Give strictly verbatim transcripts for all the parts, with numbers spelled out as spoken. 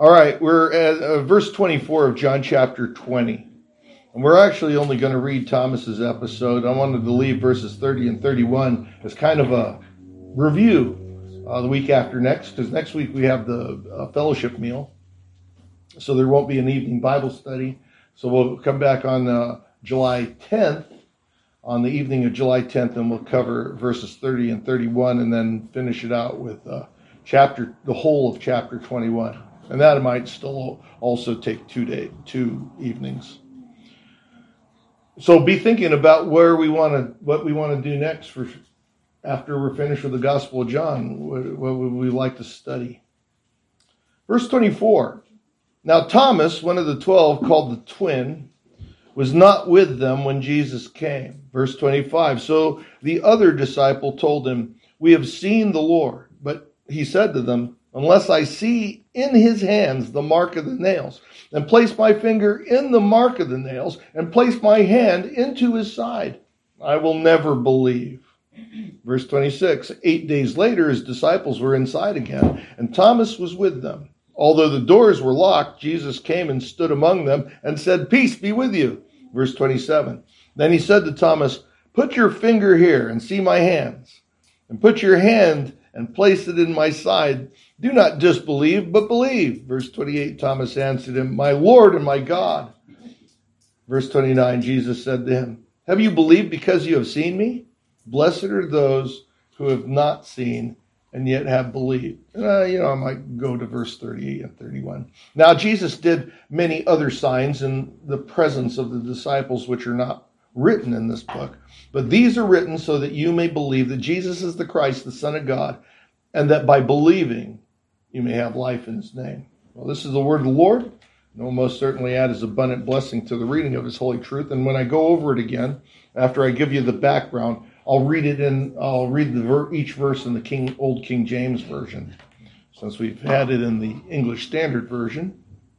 All right, we're at uh, verse twenty-four of John chapter twenty. And we're actually only going to read Thomas's episode. I wanted to leave verses thirty and thirty-one as kind of a review uh, the week after next, because next week we have the uh, fellowship meal. So there won't be an evening Bible study. So we'll come back on uh, July tenth, on the evening of July tenth, and we'll cover verses thirty and thirty-one, and then finish it out with uh, chapter, the whole of chapter twenty-one. And that might still also take two day, two evenings. So be thinking about where we want to, what we want to do next for after we're finished with the Gospel of John. What, what would we like to study? Verse twenty-four. Now Thomas, one of the twelve, called the twin, was not with them when Jesus came. Verse twenty-five. So the other disciple told him, "We have seen the Lord." But he said to them, "Unless I see in his hands the mark of the nails, and place my finger in the mark of the nails, and place my hand into his side, I will never believe." Verse twenty-six, eight days later, his disciples were inside again, and Thomas was with them. Although the doors were locked, Jesus came and stood among them and said, "Peace be with you." Verse twenty-seven, then he said to Thomas, "Put your finger here and see my hands, and put your hand and place it in my side. Do not just believe, but believe." Verse twenty-eight, Thomas answered him, "My Lord and my God." Verse twenty-nine, Jesus said to him, "Have you believed because you have seen me? Blessed are those who have not seen and yet have believed." Uh, you know, I might go to verse thirty-eight and thirty-one. Now Jesus did many other signs in the presence of the disciples, which are not written in this book. But these are written so that you may believe that Jesus is the Christ, the Son of God, and that by believing you may have life in his name. Well, this is the word of the Lord, and will most certainly add his abundant blessing to the reading of his holy truth. And when I go over it again, after I give you the background, I'll read it in, I'll read the ver- each verse in the King, Old King James Version, since we've had it in the English Standard Version.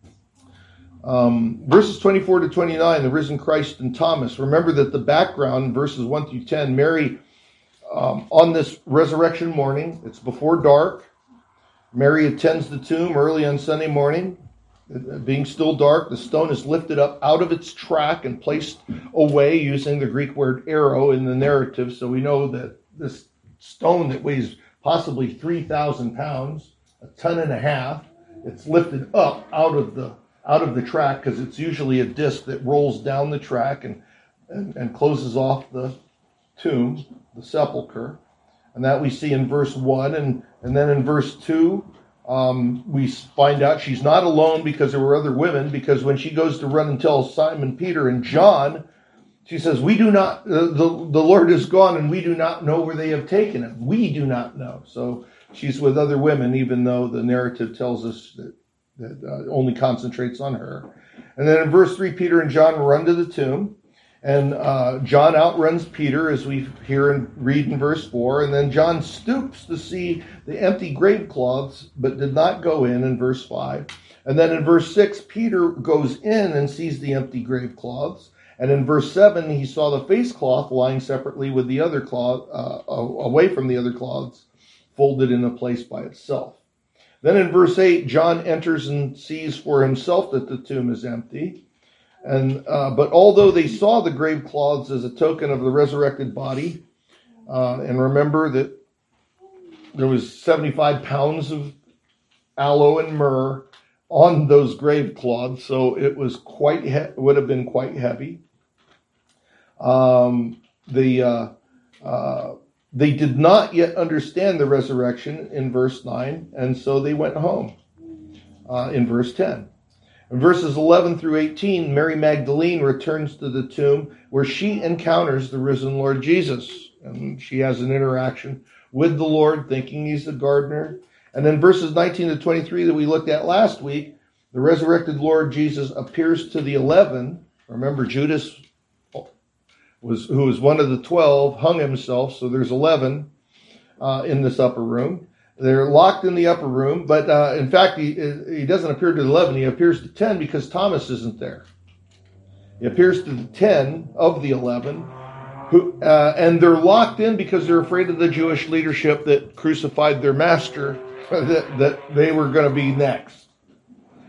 Um, verses twenty-four to twenty-nine, the risen Christ and Thomas. Remember that the background, verses one through ten, Mary, um, on this resurrection morning, it's before dark. Mary attends the tomb early on Sunday morning. Being still dark, the stone is lifted up out of its track and placed away using the Greek word arrow in the narrative. So we know that this stone that weighs possibly three thousand pounds, a ton and a half, it's lifted up out of the out of the track, because it's usually a disc that rolls down the track and, and, and closes off the tomb, the sepulcher. And that we see in verse one. And, and then in verse two, um, we find out she's not alone because there were other women, because when she goes to run and tell Simon Peter and John, she says, we do not, uh, the, the Lord is gone and we do not know where they have taken him. We do not know. So she's with other women, even though the narrative tells us that that uh, only concentrates on her. And then in verse three, Peter and John run to the tomb, and uh, John outruns Peter, as we hear and read in verse four. And then John stoops to see the empty grave cloths, but did not go in, in verse five. And then in verse six, Peter goes in and sees the empty grave cloths. And in verse seven, he saw the face cloth lying separately with the other cloth, uh, away from the other cloths, folded in a place by itself. Then in verse eight, John enters and sees for himself that the tomb is empty. And uh, but although they saw the grave cloths as a token of the resurrected body, uh, and remember that there was seventy-five pounds of aloe and myrrh on those grave cloths, so it was quite he- would have been quite heavy. Um, the uh, uh, They did not yet understand the resurrection in verse nine, and so they went home uh, in verse ten. In verses eleven through eighteen, Mary Magdalene returns to the tomb where she encounters the risen Lord Jesus. And she has an interaction with the Lord, thinking he's the gardener. And in verses nineteen to twenty-three that we looked at last week, the resurrected Lord Jesus appears to the eleven. Remember, Judas was who was one of the twelve, hung himself, so there's eleven uh, in this upper room. They're locked in the upper room, but uh, in fact, he, he doesn't appear to the eleven, he appears to ten because Thomas isn't there. He appears to the ten of the eleven, who, uh, and they're locked in because they're afraid of the Jewish leadership that crucified their master, that, that they were going to be next.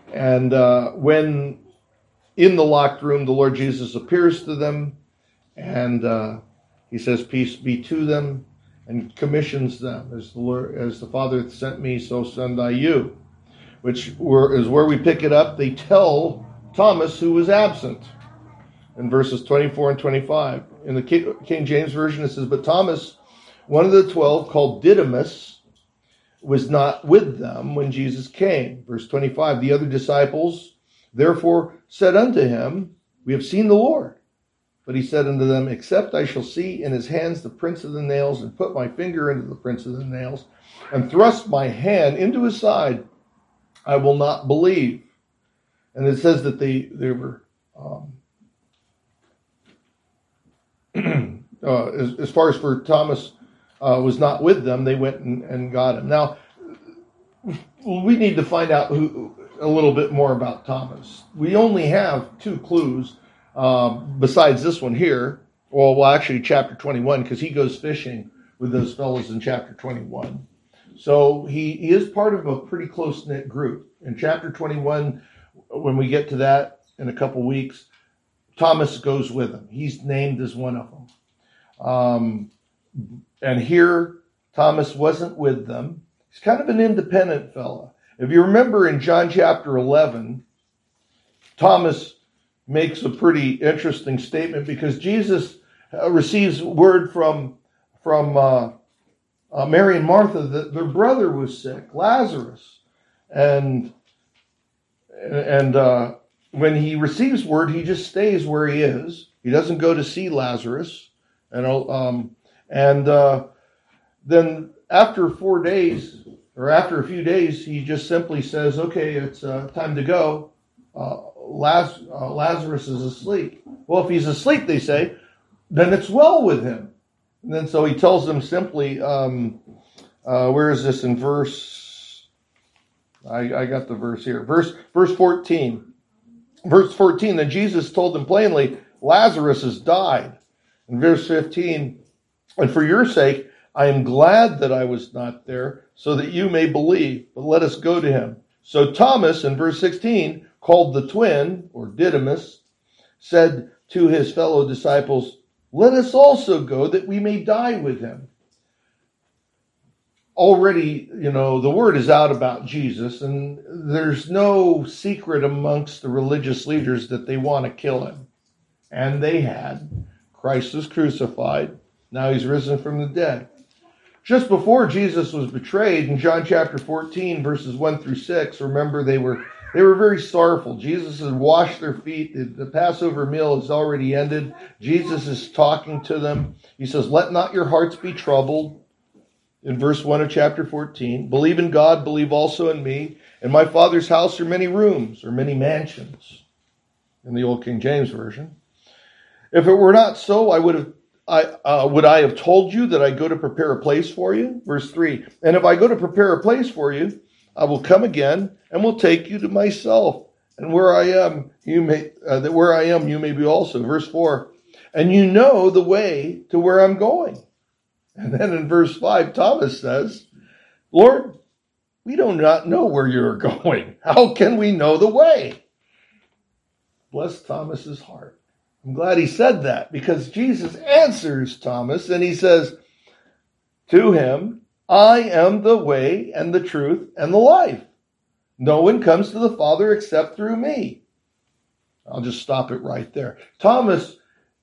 And uh, when in the locked room, the Lord Jesus appears to them, and uh, he says, "Peace be to them," and commissions them, as the Lord, as the Father hath sent me, so send I you. Which were, is where we pick it up. They tell Thomas, who was absent, in verses twenty-four and twenty-five. In the King James Version, it says, "But Thomas, one of the twelve, called Didymus, was not with them when Jesus came." Verse twenty-five, "The other disciples therefore said unto him, We have seen the Lord. But he said unto them, Except I shall see in his hands the prints of the nails, and put my finger into the prints of the nails, and thrust my hand into his side, I will not believe." And it says that they, they were, um, uh, as, as far as for Thomas uh, was not with them, they went and, and got him. Now, we need to find out who, a little bit more about Thomas. We only have two clues um, besides this one here. Well, well, actually, chapter twenty-one, because he goes fishing with those fellows in chapter twenty-one. So he, he is part of a pretty close-knit group. In chapter twenty-one, when we get to that in a couple weeks, Thomas goes with him. He's named as one of them. Um, and here, Thomas wasn't with them. He's kind of an independent fella. If you remember in John chapter eleven, Thomas makes a pretty interesting statement because Jesus uh, receives word from, from uh, uh, Mary and Martha that their brother was sick, Lazarus. And, and uh, when he receives word, he just stays where he is. He doesn't go to see Lazarus. And, um, and uh, then after four days, or after a few days, he just simply says, "Okay, it's uh, time to go. Uh, Laz- uh, Lazarus is asleep." Well, if he's asleep, they say, then it's well with him. And then so he tells them simply, um, uh, where is this in verse? I, I got the verse here. Verse, verse fourteen. Verse fourteen, "Then Jesus told them plainly, Lazarus has died." In verse fifteen, "And for your sake, I am glad that I was not there, so that you may believe. But let us go to him." So Thomas, in verse sixteen, called the twin, or Didymus, said to his fellow disciples, "Let us also go, that we may die with him." Already, you know, the word is out about Jesus, and there's no secret amongst the religious leaders that they want to kill him. And they had. Christ was crucified. Now he's risen from the dead. Just before Jesus was betrayed, in John chapter fourteen, verses one through six, remember they were they were very sorrowful. Jesus had washed their feet. The, the Passover meal is already ended. Jesus is talking to them. He says, "Let not your hearts be troubled." In verse one of chapter fourteen, "Believe in God, believe also in me. In my Father's house are many rooms," or many mansions, in the old King James Version. "If it were not so, I would have I, uh, would I have told you that I go to prepare a place for you?" Verse three, "And if I go to prepare a place for you, I will come again and will take you to myself. And where I am, you may, uh, that where I am, you may be also." Verse four, "And you know the way to where I'm going." And then in verse five, Thomas says, "Lord, we do not know where you're going. How can we know the way?" Bless Thomas's heart. I'm glad he said that, because Jesus answers Thomas and he says to him, "I am the way and the truth and the life. No one comes to the Father except through me." I'll just stop it right there. Thomas,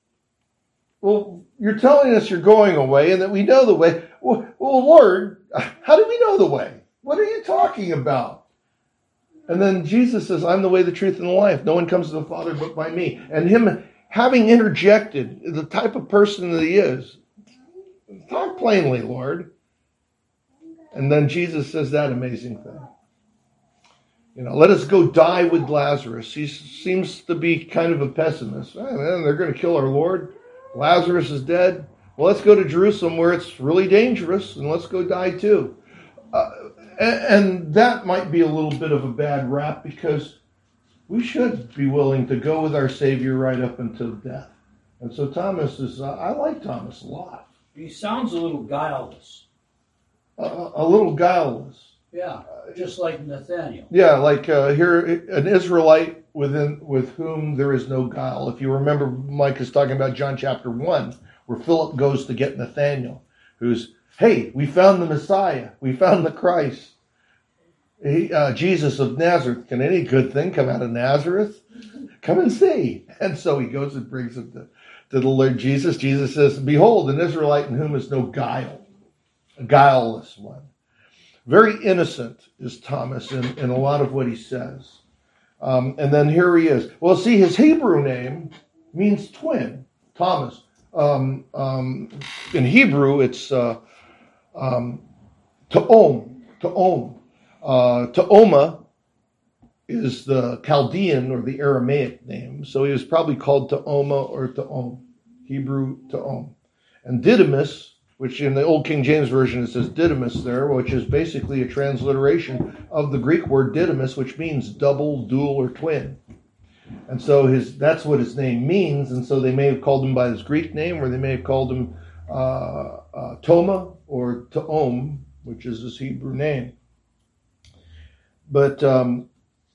well, you're telling us you're going away and that we know the way. Well, well, Lord, how do we know the way? What are you talking about? And then Jesus says, "I'm the way, the truth, and the life. No one comes to the Father but by me." And him having interjected the type of person that he is, talk plainly, Lord. And then Jesus says that amazing thing. You know, "Let us go die with Lazarus." He seems to be kind of a pessimist. Oh, man, they're going to kill our Lord. Lazarus is dead. Well, let's go to Jerusalem where it's really dangerous, and let's go die too. Uh, and, and that might be a little bit of a bad rap, because we should be willing to go with our Savior right up until death. And so Thomas is, uh, I like Thomas a lot. He sounds a little guileless. Uh, a little guileless. Yeah, just like Nathaniel. Yeah, like uh, here, an Israelite within with whom there is no guile. If you remember, Mike is talking about John chapter one, where Philip goes to get Nathaniel, who's, hey, we found the Messiah. We found the Christ. He, uh, Jesus of Nazareth. Can any good thing come out of Nazareth? Come and see. And so he goes and brings him to, to the Lord Jesus. Jesus says, behold, an Israelite in whom is no guile, a guileless one. Very innocent is Thomas in, in a lot of what he says. Um, and then here he is. Well, see, his Hebrew name means twin, Thomas. Um, um, in Hebrew, it's uh, um, Ta'om, Ta'om. Uh, Ta'oma is the Chaldean or the Aramaic name. So he was probably called Ta'oma or Ta'om, Hebrew Ta'om. And Didymus, which in the Old King James Version it says Didymus there, which is basically a transliteration of the Greek word Didymus, which means double, dual, or twin. And so his that's what his name means. And so they may have called him by his Greek name, or they may have called him uh, uh, Toma or Ta'om, which is his Hebrew name. But um,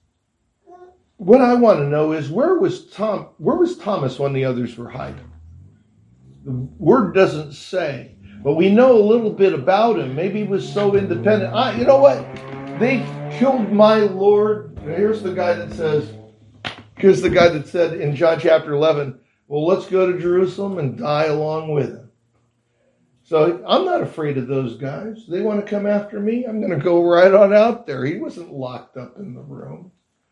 what I want to know is where was Tom? Where was Thomas when the others were hiding? The word doesn't say. But we know a little bit about him. Maybe he was so independent. I, you know what? They killed my Lord. Here's the guy that says, here's the guy that said in John chapter eleven, well, let's go to Jerusalem and die along with him. So I'm not afraid of those guys. They want to come after me. I'm going to go right on out there. He wasn't locked up in the room,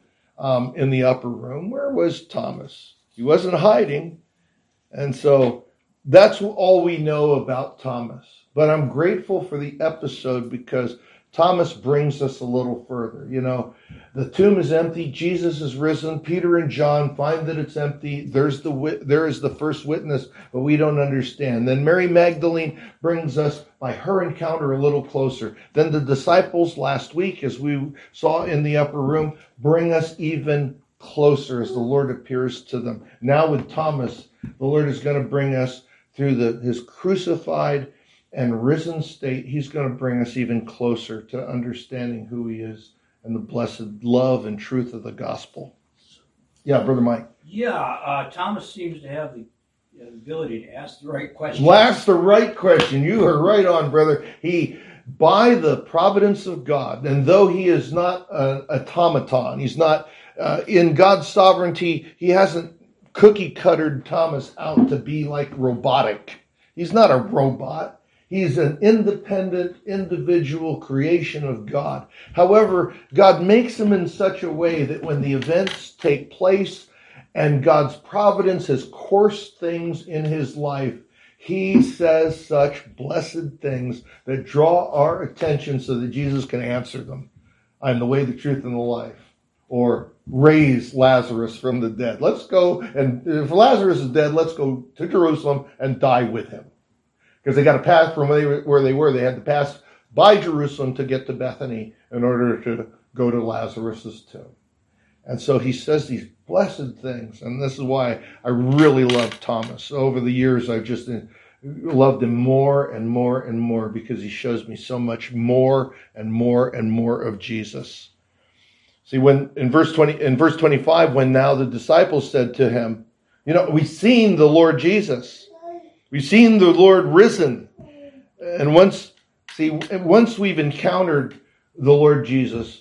um, in the upper room. Where was Thomas? He wasn't hiding. And so that's all we know about Thomas. But I'm grateful for the episode because Thomas brings us a little further. You know, the tomb is empty. Jesus is risen. Peter and John find that it's empty. There's the there is the first witness, but we don't understand. Then Mary Magdalene brings us, by her encounter, a little closer. Then the disciples last week, as we saw in the upper room, bring us even closer as the Lord appears to them. Now with Thomas, the Lord is going to bring us through the, his crucified and risen state. He's going to bring us even closer to understanding who he is and the blessed love and truth of the gospel. Yeah, Brother Mike. Yeah, uh, Thomas seems to have the ability to ask the right question. Ask the right question. You are right on, brother. He, by the providence of God, and though he is not an automaton, he's not uh, in God's sovereignty, he hasn't cookie cuttered Thomas out to be like robotic. He's not a robot. He's an independent, individual creation of God. However, God makes him in such a way that when the events take place and God's providence has coursed things in his life, he says such blessed things that draw our attention so that Jesus can answer them. I'm the way, the truth, and the life. Or raise Lazarus from the dead. Let's go, and if Lazarus is dead, let's go to Jerusalem and die with him. Because they got to pass from where they, were, where they were. They had to pass by Jerusalem to get to Bethany in order to go to Lazarus' tomb. And so he says these blessed things. And this is why I really love Thomas. Over the years, I've just loved him more and more and more because he shows me so much more and more and more of Jesus. See, when in verse twenty, in verse twenty-five, when now the disciples said to him, you know, we've seen the Lord Jesus. We've seen the Lord risen. And once, see, once we've encountered the Lord Jesus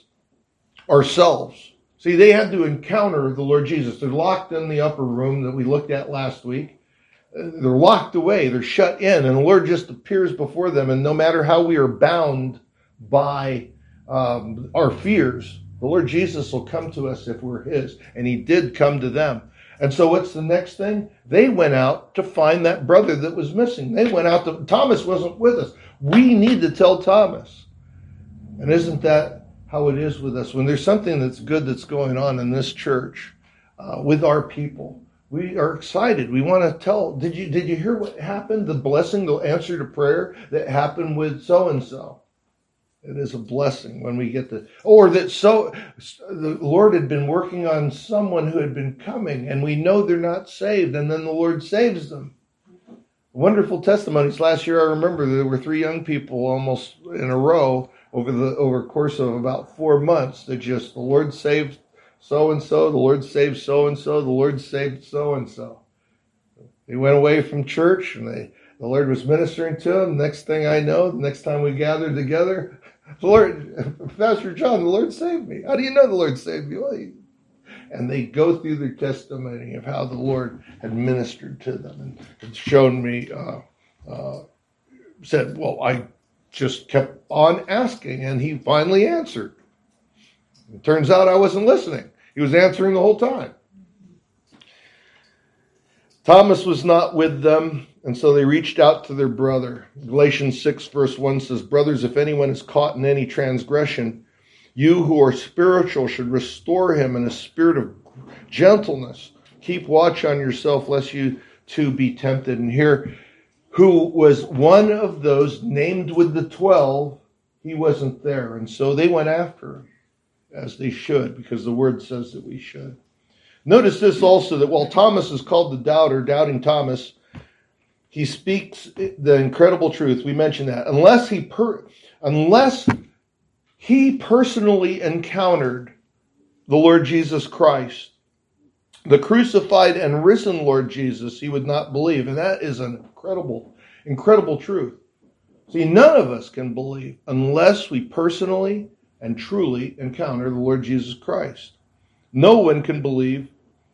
ourselves, see, they had to encounter the Lord Jesus. They're locked in the upper room that we looked at last week. They're locked away. They're shut in. And the Lord just appears before them. And no matter how we are bound by um, our fears, the Lord Jesus will come to us if we're his. And he did come to them. And so what's the next thing? They went out to find that brother that was missing. They went out to, Thomas wasn't with us. We need to tell Thomas. And isn't that how it is with us? When there's something that's good that's going on in this church uh, with our people, we are excited. We want to tell, did you, did you hear what happened? The blessing, the answer to prayer that happened with so-and-so. It is a blessing when we get the, or that so the Lord had been working on someone who had been coming and we know they're not saved and then the Lord saves them. Wonderful testimonies. Last year I remember there were three young people almost in a row over the over a course of about four months that just the Lord saved so-and-so, the Lord saved so-and-so, the Lord saved so-and-so. They went away from church and they, the Lord was ministering to them. Next thing I know, the next time we gathered together, the Lord, Pastor John, the Lord saved me. How do you know the Lord saved you? Well, he, and they go through their testimony of how the Lord had ministered to them and had shown me, uh, uh, said, well, I just kept on asking and he finally answered. It turns out I wasn't listening. He was answering the whole time. Thomas was not with them, and so they reached out to their brother. Galatians six verse one says, brothers, if anyone is caught in any transgression, you who are spiritual should restore him in a spirit of gentleness. Keep watch on yourself, lest you too be tempted. And here, who was one of those named with the twelve, he wasn't there. And so they went after him, as they should, because the word says that we should. Notice this also, that while Thomas is called the doubter, doubting Thomas, he speaks the incredible truth. We mentioned that. Unless he per, unless he personally encountered the Lord Jesus Christ, the crucified and risen Lord Jesus, he would not believe. And that is an incredible, incredible truth. See, none of us can believe unless we personally and truly encounter the Lord Jesus Christ. No one can believe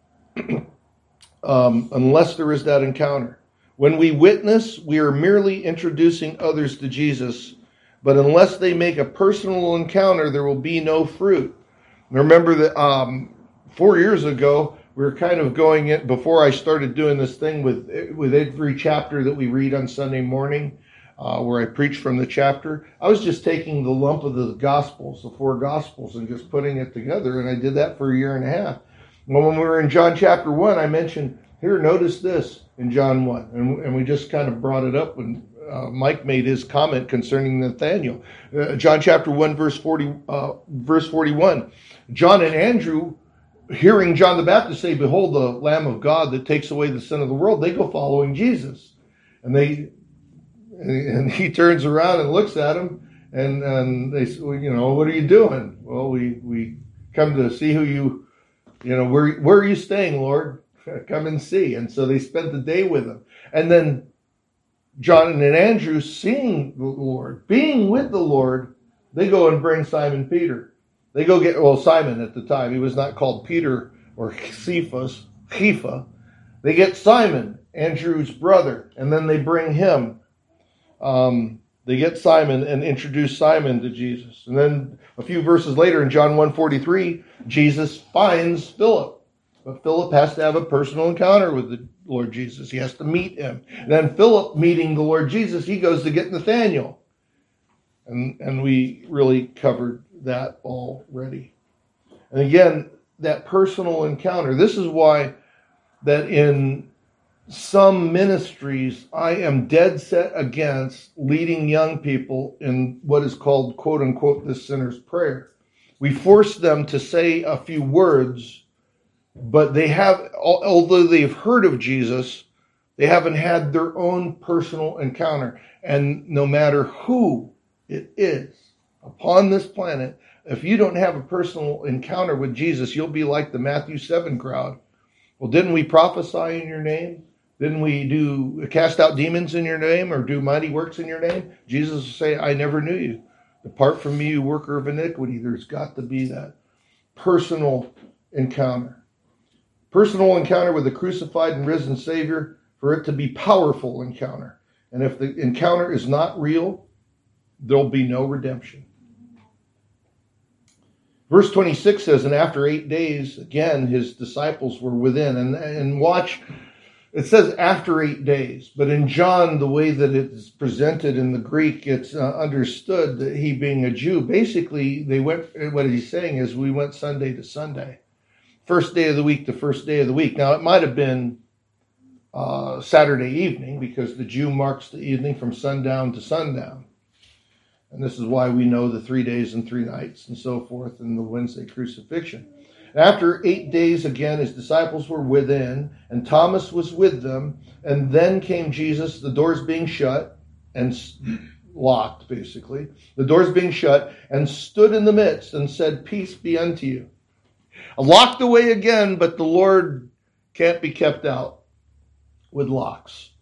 um, unless there is that encounter. When we witness, we are merely introducing others to Jesus, but unless they make a personal encounter, there will be no fruit. Remember that um, four years ago, we were kind of going in, before I started doing this thing with, with every chapter that we read on Sunday morning, Uh, where I preached from the chapter, I was just taking the lump of the Gospels, the four Gospels, and just putting it together, and I did that for a year and a half. Well, when we were in John chapter one, I mentioned, here, notice this in John one, and, and we just kind of brought it up when uh, Mike made his comment concerning Nathanael. Uh, John chapter one, verse forty, uh, verse forty-one. John and Andrew, hearing John the Baptist say, behold, the Lamb of God that takes away the sin of the world, they go following Jesus. And they... And he turns around and looks at him, and, and they say, well, you know, what are you doing? Well, we, we come to see who you, you know, where, where are you staying, Lord? Come and see. And so they spent the day with him. And then John and Andrew, seeing the Lord, being with the Lord, they go and bring Simon Peter. They go get, well, Simon at the time, he was not called Peter or Cephas, Kepha. They get Simon, Andrew's brother, and then they bring him. Um, they get Simon and introduce Simon to Jesus. And then a few verses later in John one forty-three, Jesus finds Philip. But Philip has to have a personal encounter with the Lord Jesus. He has to meet him. And then Philip, meeting the Lord Jesus, he goes to get Nathanael. And, and we really covered that already. And again, that personal encounter. This is why that in some ministries, I am dead set against leading young people in what is called, quote unquote, the sinner's prayer. We force them to say a few words, but they have, although they've heard of Jesus, they haven't had their own personal encounter. And no matter who it is upon this planet, if you don't have a personal encounter with Jesus, you'll be like the Matthew seven crowd. Well, didn't we prophesy in your name? Didn't we do cast out demons in your name or do mighty works in your name? Jesus will say, I never knew you. Depart from me, you worker of iniquity. There's got to be that personal encounter. Personal encounter with the crucified and risen Savior, for it to be powerful encounter. And if the encounter is not real, there'll be no redemption. Verse twenty-six says, and after eight days, again, his disciples were within. And, and watch, it says after eight days. But in John, the way that it's presented in the Greek, it's uh, understood that he being a Jew, basically, they went, what he's saying is we went Sunday to Sunday. First day of the week to first day of the week. Now, it might have been uh, Saturday evening, because the Jew marks the evening from sundown to sundown. And this is why we know the three days and three nights and so forth in the Wednesday crucifixion. After eight days, again, his disciples were within, and Thomas was with them. And then came Jesus, the doors being shut, and locked, basically, the doors being shut, and stood in the midst and said, "Peace be unto you." Locked away again, but the Lord can't be kept out with locks.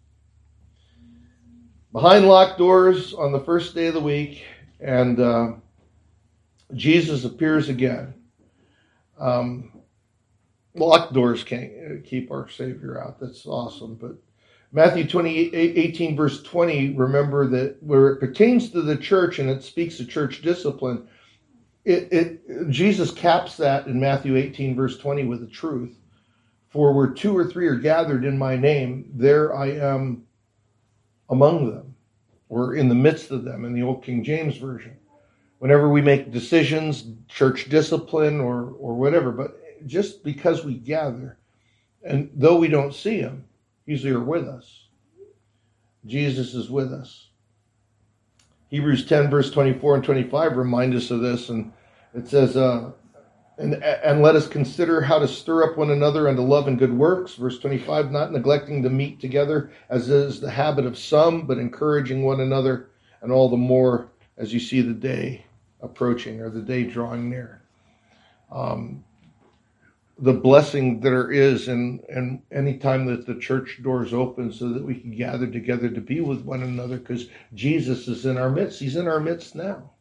Behind locked doors on the first day of the week, and uh, Jesus appears again. Um, locked doors can't keep our Savior out. That's awesome. But Matthew twenty-eight, eighteen, verse twenty, remember that where it pertains to the church and it speaks of church discipline, It, it Jesus caps that in Matthew eighteen, verse twenty, with the truth. For where two or three are gathered in my name, there I am among them, or in the midst of them, in the old King James Version. Whenever we make decisions, church discipline, or or whatever, but just because we gather, and though we don't see him, he's there with us. Jesus is with us. Hebrews ten, verse twenty-four and twenty-five remind us of this, and it says, uh, and, and let us consider how to stir up one another unto love and good works. Verse twenty-five, not neglecting to meet together, as is the habit of some, but encouraging one another, and all the more as you see the day approaching, or the day drawing near. Um, the blessing there is in, in any time that the church doors open, so that we can gather together to be with one another, because Jesus is in our midst. He's in our midst now.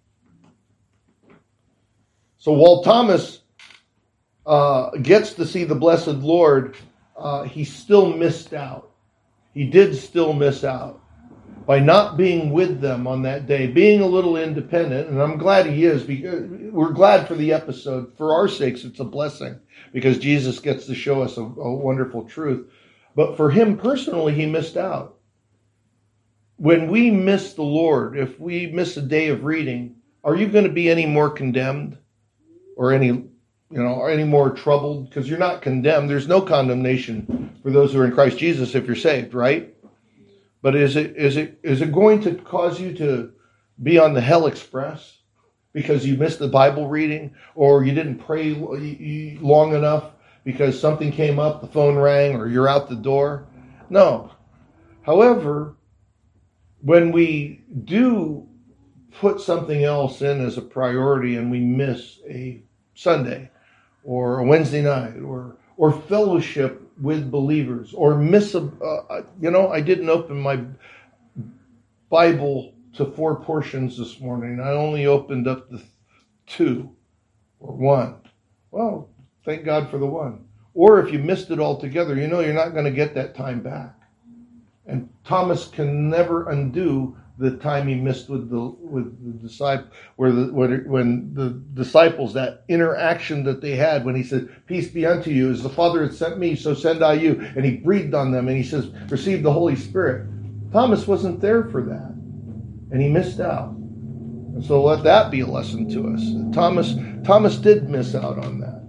So while Thomas uh, gets to see the blessed Lord, uh, he still missed out. He did still miss out by not being with them on that day, being a little independent. And I'm glad he is, because we're glad for the episode. For our sakes, it's a blessing, because Jesus gets to show us a, a wonderful truth. But for him personally, he missed out. When we miss the Lord, if we miss a day of reading, are you going to be any more condemned, or any, you know, or any more troubled? Because you're not condemned. There's no condemnation for those who are in Christ Jesus if you're saved, right? But is it is it is it going to cause you to be on the hell express because you missed the Bible reading, or you didn't pray long enough because something came up, the phone rang, or you're out the door? No. However, when we do put something else in as a priority and we miss a Sunday or a Wednesday night or or fellowship with believers, or miss a, uh, you know, I didn't open my Bible to four portions this morning. I only opened up the two or one. Well, thank God for the one. Or if you missed it altogether, you know you're not going to get that time back. And Thomas can never undo the time he missed with the with the disciple, where the when, when the disciples, that interaction that they had when he said, "Peace be unto you, as the Father had sent me, so send I you," and he breathed on them and he says, "Receive the Holy Spirit." Thomas wasn't there for that, and he missed out. And so let that be a lesson to us. Thomas Thomas did miss out on that,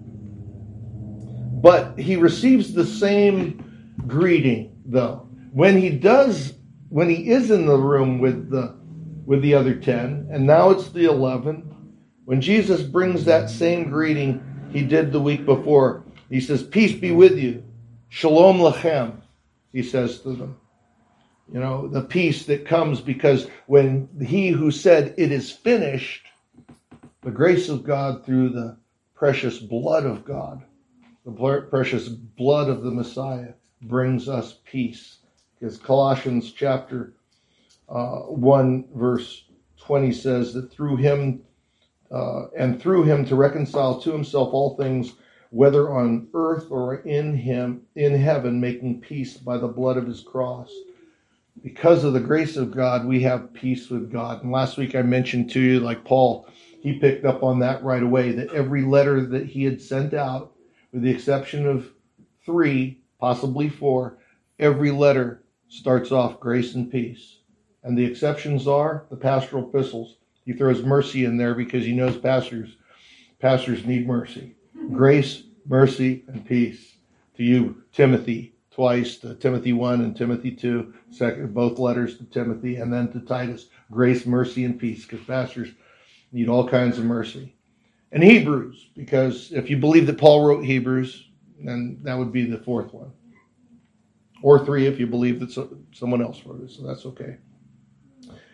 but he receives the same greeting though when he does. When he is in the room with the with the other ten, and now it's the eleven, when Jesus brings that same greeting he did the week before, he says, "Peace be with you. Shalom lachem," he says to them. You know, the peace that comes because when he who said it is finished, the grace of God through the precious blood of God, the precious blood of the Messiah, brings us peace. Because Colossians chapter uh, one, verse twenty says that through him, uh, and through him to reconcile to himself all things, whether on earth or in him, in heaven, making peace by the blood of his cross. Because of the grace of God, we have peace with God. And last week I mentioned to you, like Paul, he picked up on that right away, that every letter that he had sent out, with the exception of three, possibly four, every letter starts off grace and peace. And the exceptions are the pastoral epistles. He throws mercy in there because he knows pastors pastors need mercy. Grace, mercy, and peace. To you, Timothy, twice, to Timothy one and Timothy two, second, both letters to Timothy, and then to Titus. Grace, mercy, and peace, because pastors need all kinds of mercy. And Hebrews, because if you believe that Paul wrote Hebrews, then that would be the fourth one. Or three if you believe that so, someone else wrote it, so that's okay.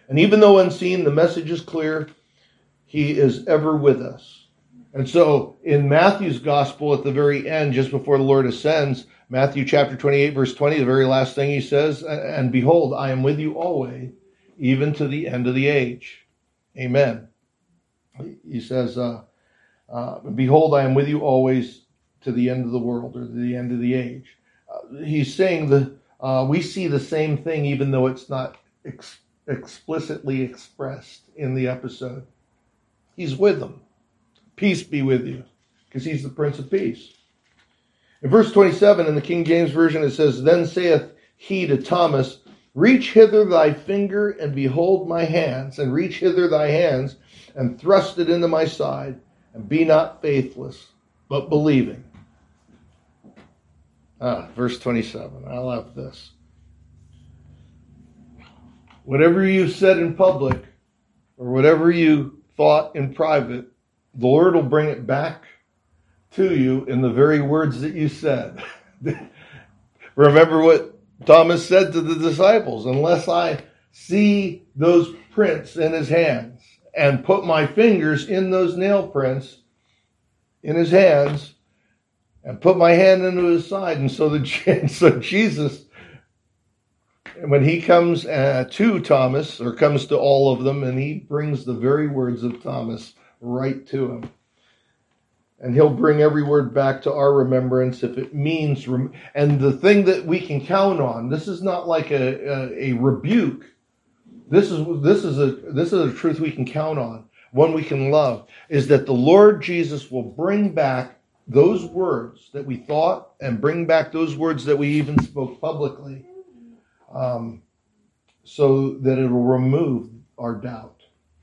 And even though unseen, the message is clear. He is ever with us. And so in Matthew's gospel at the very end, just before the Lord ascends, Matthew chapter twenty-eight, verse twenty, the very last thing he says, and behold, I am with you always, even to the end of the age. Amen. He says, uh, uh, behold, I am with you always to the end of the world, or to the end of the age. Uh, he's saying that uh, we see the same thing, even though it's not ex- explicitly expressed in the episode. He's with them. Peace be with you, because he's the Prince of Peace. In verse twenty-seven, in the King James Version, it says, then saith he to Thomas, reach hither thy finger, and behold my hands, and reach hither thy hands, and thrust it into my side, and be not faithless, but believing. Ah, verse twenty-seven, I love this. Whatever you said in public, or whatever you thought in private, the Lord will bring it back to you in the very words that you said. Remember what Thomas said to the disciples, unless I see those prints in his hands and put my fingers in those nail prints in his hands and put my hand into his side. And so, the, so Jesus, when he comes uh, to Thomas, or comes to all of them, and he brings the very words of Thomas right to him. And he'll bring every word back to our remembrance if it means, rem- and the thing that we can count on, this is not like a, a, a rebuke. This is, this is a, this is a truth we can count on, one we can love, is that the Lord Jesus will bring back those words that we thought, and bring back those words that we even spoke publicly, um, so that it will remove our doubt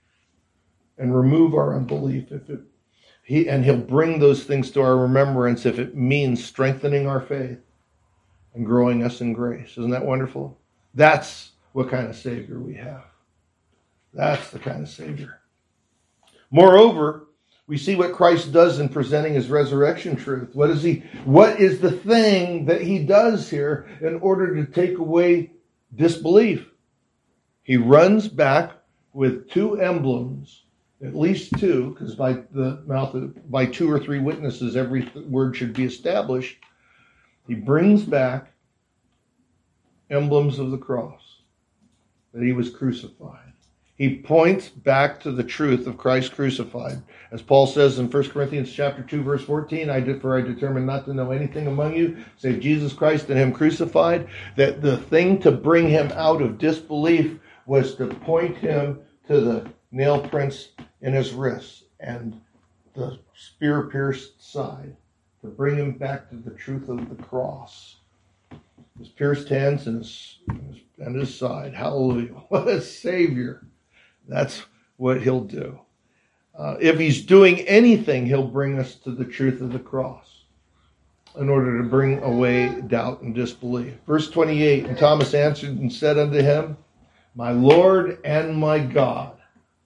and remove our unbelief if it He and he'll bring those things to our remembrance if it means strengthening our faith and growing us in grace. Isn't that wonderful? That's what kind of Savior we have. That's the kind of Savior. Moreover, we see what Christ does in presenting his resurrection truth. What is he? What is the thing that he does here in order to take away disbelief? He runs back with two emblems, at least two, because by the mouth of, by two or three witnesses, every word should be established. He brings back emblems of the cross, that he was crucified. He points back to the truth of Christ crucified. As Paul says in First Corinthians chapter two, verse fourteen, I did, for I determined not to know anything among you save Jesus Christ and him crucified. That the thing to bring him out of disbelief was to point him to the nail prints in his wrists and the spear-pierced side, to bring him back to the truth of the cross. His pierced hands and his, and his side. Hallelujah. What a Savior. That's what he'll do. Uh, if he's doing anything, he'll bring us to the truth of the cross in order to bring away doubt and disbelief. Verse twenty-eight, and Thomas answered and said unto him, my Lord and my God.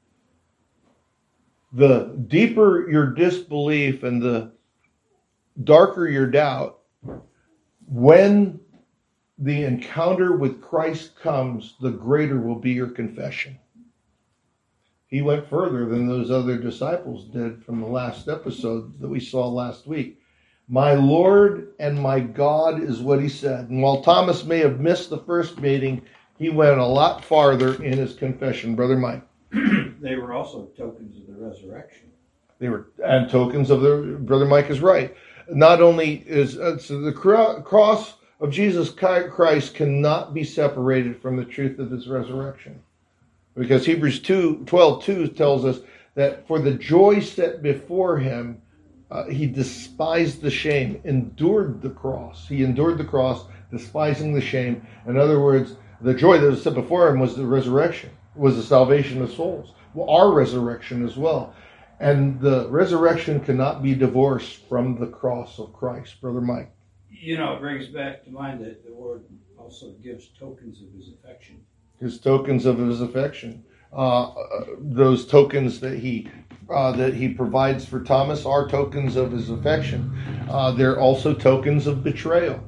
The deeper your disbelief and the darker your doubt, when the encounter with Christ comes, the greater will be your confession. He went further than those other disciples did from the last episode that we saw last week. My Lord and my God is what he said. And while Thomas may have missed the first meeting, he went a lot farther in his confession. Brother Mike. They were also tokens of the resurrection. They were, and tokens of the, Brother Mike is right. Not only is, uh, so the cro- cross of Jesus Christ cannot be separated from the truth of his resurrection. Because Hebrews two, twelve two tells us that for the joy set before him, uh, he despised the shame, endured the cross. He endured the cross, despising the shame. In other words, the joy that was set before him was the resurrection, was the salvation of souls. Well, our resurrection as well. And the resurrection cannot be divorced from the cross of Christ. Brother Mike. You know, it brings back to mind that the Lord also gives tokens of his affection. His tokens of his affection. Uh, those tokens that he uh, that he provides for Thomas are tokens of his affection. Uh, they're also tokens of betrayal.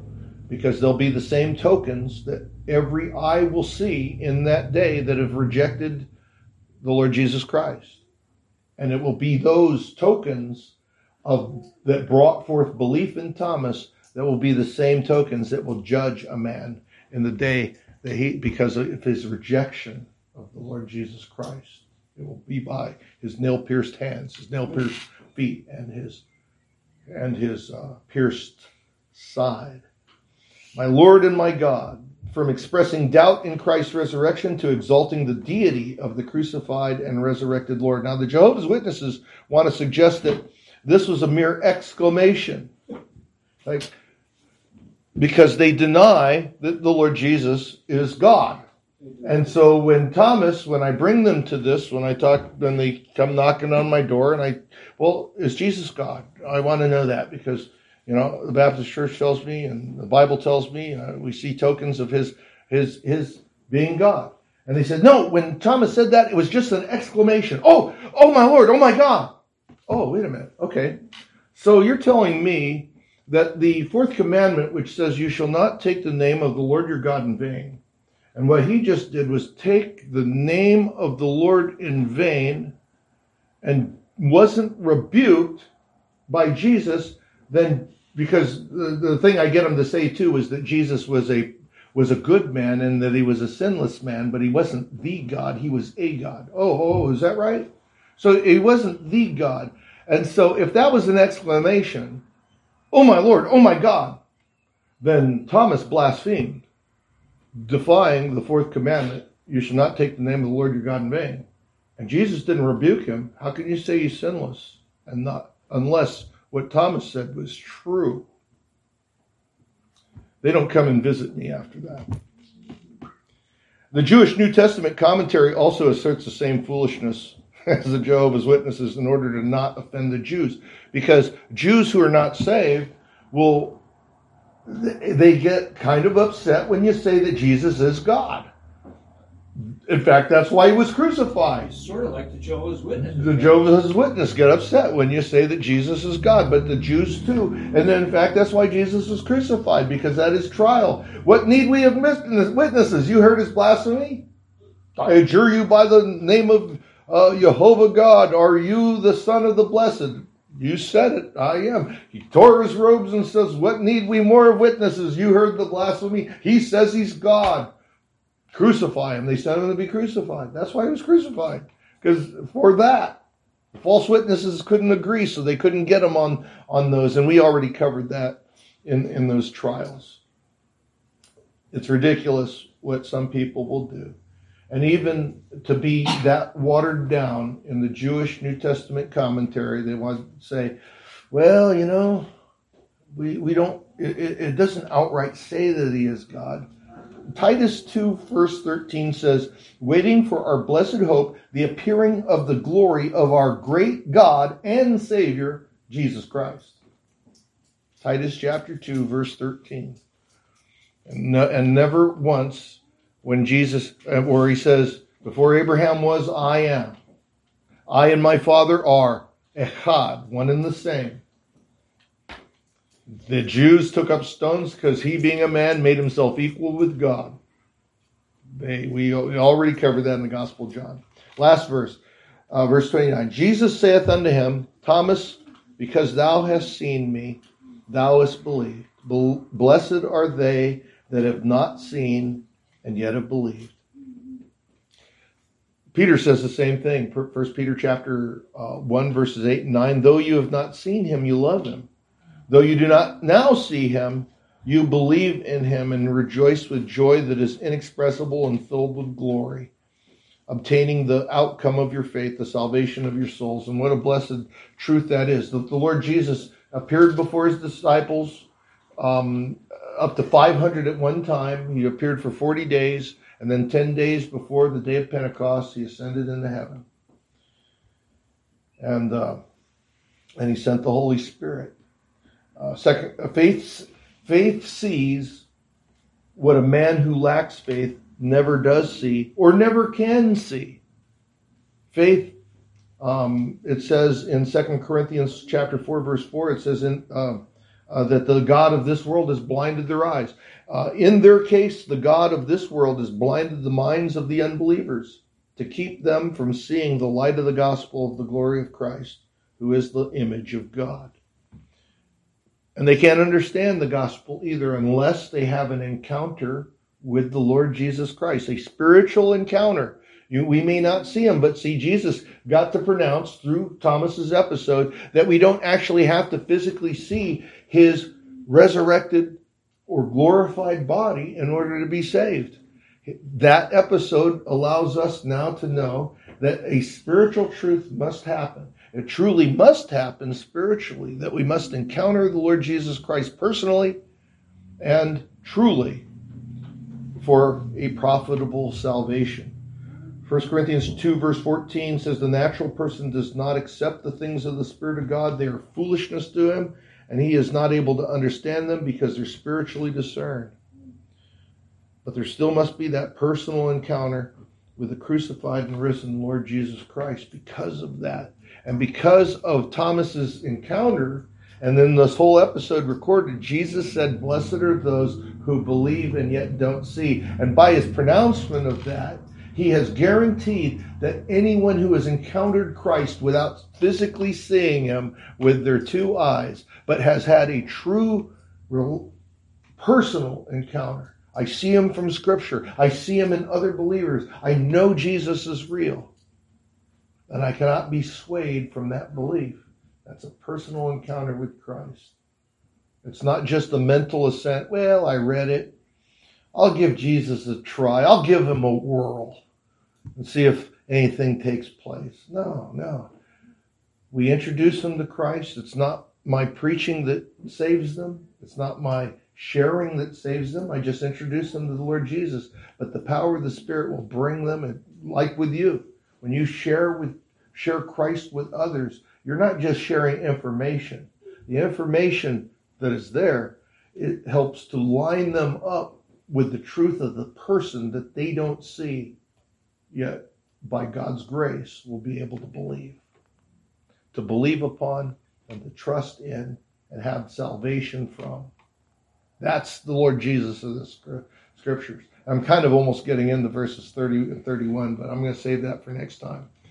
because they'll be the same tokens that every eye will see in that day that have rejected the Lord Jesus Christ. And it will be those tokens of that brought forth belief in Thomas that will be the same tokens that will judge a man in the day that he, because of his rejection of the Lord Jesus Christ. It will be by his nail-pierced hands, his nail-pierced feet, and his and his uh, pierced side. My Lord and my God, from expressing doubt in Christ's resurrection to exalting the deity of the crucified and resurrected Lord. Now, the Jehovah's Witnesses want to suggest that this was a mere exclamation, like, because they deny that the Lord Jesus is God. And so when Thomas, when I bring them to this, when I talk, when they come knocking on my door, and I, well, is Jesus God? I want to know that because, you know, the Baptist Church tells me, and the Bible tells me, uh, we see tokens of his, his, his being God. And they said, no, when Thomas said that, it was just an exclamation. Oh, oh my Lord, oh my God. Oh, wait a minute. Okay. So you're telling me that the fourth commandment, which says you shall not take the name of the Lord your God in vain, and what he just did was take the name of the Lord in vain and wasn't rebuked by Jesus, then because the, the thing I get him to say too is that Jesus was a was a good man and that he was a sinless man, but he wasn't the God, he was a God. Oh, oh, is that right? So he wasn't the God. And so if that was an exclamation, oh my Lord, oh my God, then Thomas blasphemed, defying the fourth commandment, you shall not take the name of the Lord your God in vain. And Jesus didn't rebuke him. How can you say he's sinless and not, unless what Thomas said was true? They don't come and visit me after that. The Jewish New Testament commentary also asserts the same foolishness as the Jehovah's Witnesses in order to not offend the Jews. Because Jews who are not saved will, they get kind of upset when you say that Jesus is God. In fact, that's why he was crucified. It's sort of like the Jehovah's Witnesses. The Jehovah's Witnesses get upset when you say that Jesus is God, but the Jews too. And then, in fact, that's why Jesus was crucified, because at his trial, what need we of witnesses? You heard his blasphemy? I adjure you by the name of uh, Jehovah God, are you the Son of the Blessed? You said it, I am. He tore his robes and says, what need we more of witnesses? You heard the blasphemy. He says he's God. Crucify him. They sent him to be crucified. That's why he was crucified. Because for that, false witnesses couldn't agree, so they couldn't get him on, on those. And we already covered that in, in those trials. It's ridiculous what some people will do. And even to be that watered down in the Jewish New Testament commentary, they want to say, well, you know, we, we don't, it, it doesn't outright say that he is God. Titus two, verse thirteen says, waiting for our blessed hope, the appearing of the glory of our great God and Savior, Jesus Christ. Titus chapter two, verse thirteen. And, no, and never once when Jesus, where he says, before Abraham was, I am. I and my Father are echad, one and the same. The Jews took up stones because he, being a man, made himself equal with God. They, we, we already covered that in the Gospel of John. Last verse, uh, verse twenty-nine. Jesus saith unto him, Thomas, because thou hast seen me, thou hast believed. Blessed are they that have not seen and yet have believed. Peter says the same thing. First Peter chapter uh, one, verses eight and nine. Though you have not seen him, you love him. Though you do not now see him, you believe in him and rejoice with joy that is inexpressible and filled with glory, obtaining the outcome of your faith, the salvation of your souls. And what a blessed truth that is. The, the Lord Jesus appeared before his disciples, um, up to five hundred at one time. He appeared for forty days, and then ten days before the day of Pentecost, he ascended into heaven. And, uh, and he sent the Holy Spirit. Uh, second, uh, faith, faith sees what a man who lacks faith never does see or never can see. Faith, um, it says in Second Corinthians chapter four, verse four, it says, in, uh, uh, that the God of this world has blinded their eyes. Uh, in their case, the God of this world has blinded the minds of the unbelievers to keep them from seeing the light of the gospel of the glory of Christ, who is the image of God. And they can't understand the gospel either unless they have an encounter with the Lord Jesus Christ, a spiritual encounter. You, we may not see him, but see, Jesus got to pronounce through Thomas's episode that we don't actually have to physically see his resurrected or glorified body in order to be saved. That episode allows us now to know that a spiritual truth must happen. It truly must happen spiritually, that we must encounter the Lord Jesus Christ personally and truly for a profitable salvation. First Corinthians two verse fourteen says, the natural person does not accept the things of the Spirit of God. They are foolishness to him, and he is not able to understand them because they're spiritually discerned. But there still must be that personal encounter with the crucified and risen Lord Jesus Christ because of that. And because of Thomas's encounter, and then this whole episode recorded, Jesus said, blessed are those who believe and yet don't see. And by his pronouncement of that, he has guaranteed that anyone who has encountered Christ without physically seeing him with their two eyes, but has had a true real, personal encounter. I see him from Scripture. I see him in other believers. I know Jesus is real. And I cannot be swayed from that belief. That's a personal encounter with Christ. It's not just a mental assent. Well, I read it. I'll give Jesus a try. I'll give him a whirl and see if anything takes place. No, no. We introduce them to Christ. It's not my preaching that saves them. It's not my sharing that saves them. I just introduce them to the Lord Jesus. But the power of the Spirit will bring them, and like with you, when you share with share Christ with others, you're not just sharing information. The information that is there, it helps to line them up with the truth of the person that they don't see, yet by God's grace will be able to believe. To believe upon and to trust in and have salvation from. That's the Lord Jesus of the Scriptures. I'm kind of almost getting into verses thirty and thirty-one, but I'm going to save that for next time.